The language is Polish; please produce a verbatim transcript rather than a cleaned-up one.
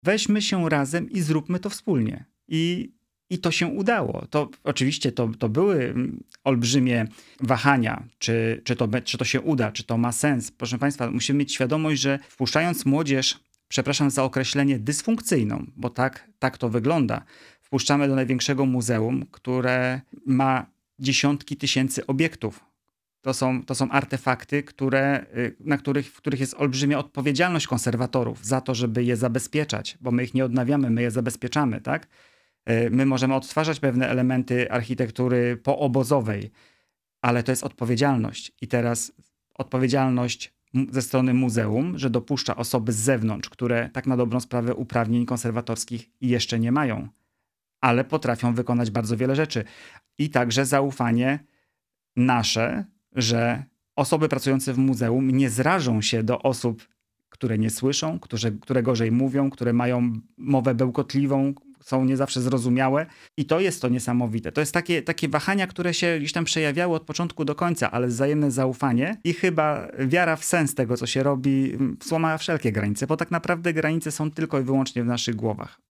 weźmy się razem i zróbmy to wspólnie. I, i to się udało. To oczywiście to, to były olbrzymie wahania, czy, czy, to, czy to się uda, czy to ma sens. Proszę Państwa, musimy mieć świadomość, że wpuszczając młodzież, przepraszam za określenie, dysfunkcyjną, bo tak, tak to wygląda, wpuszczamy do największego muzeum, które ma dziesiątki tysięcy obiektów. To są, to są artefakty, które, na których, w których jest olbrzymia odpowiedzialność konserwatorów za to, żeby je zabezpieczać, bo my ich nie odnawiamy, my je zabezpieczamy, tak? My możemy odtwarzać pewne elementy architektury poobozowej, ale to jest odpowiedzialność. I teraz odpowiedzialność ze strony muzeum, że dopuszcza osoby z zewnątrz, które tak na dobrą sprawę uprawnień konserwatorskich jeszcze nie mają, ale potrafią wykonać bardzo wiele rzeczy. I także zaufanie nasze, że osoby pracujące w muzeum nie zrażą się do osób, które nie słyszą, które, które gorzej mówią, które mają mowę bełkotliwą, są nie zawsze zrozumiałe. I to jest to niesamowite. To jest takie, takie wahania, które się gdzieś tam przejawiały od początku do końca, ale wzajemne zaufanie i chyba wiara w sens tego, co się robi, złamała wszelkie granice, bo tak naprawdę granice są tylko i wyłącznie w naszych głowach.